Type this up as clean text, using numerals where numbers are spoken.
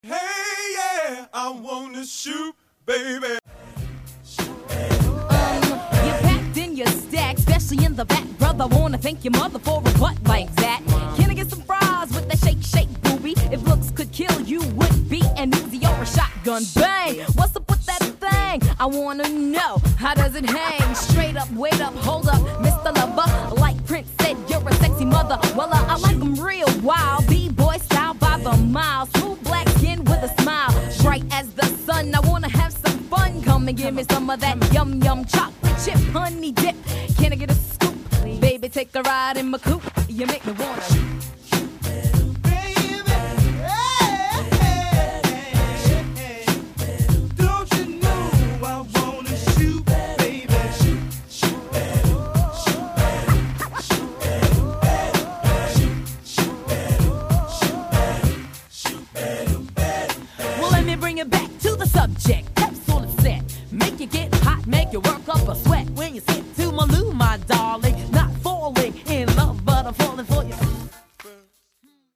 Hey, yeah, I wanna shoot, baby. You packed in your stack, especially in the back. Brother, wanna thank your mother for a butt like that. Can I get some fries with that shake, shake, booby? If looks could kill you, would be an Uzi or a shotgun. Bang! What's up with that thing? I wanna know, how does it hang? Straight up, wait up, hold up, Mr. Lover. Like Prince said, you're a sexy mother. Well, I like them real wild. B-boy style by the mile. Smooth black skin with a smile. Bright as the sun, I wanna have some fun. Come and give me some of that yum yum chocolate chip honey dip. Can I get a scoop? Baby, take a ride in my coupe. You make me wanna bring it back to the subject. That's all it said. Make you get hot, make you work up a sweat when you sit to my loo, my darling. Not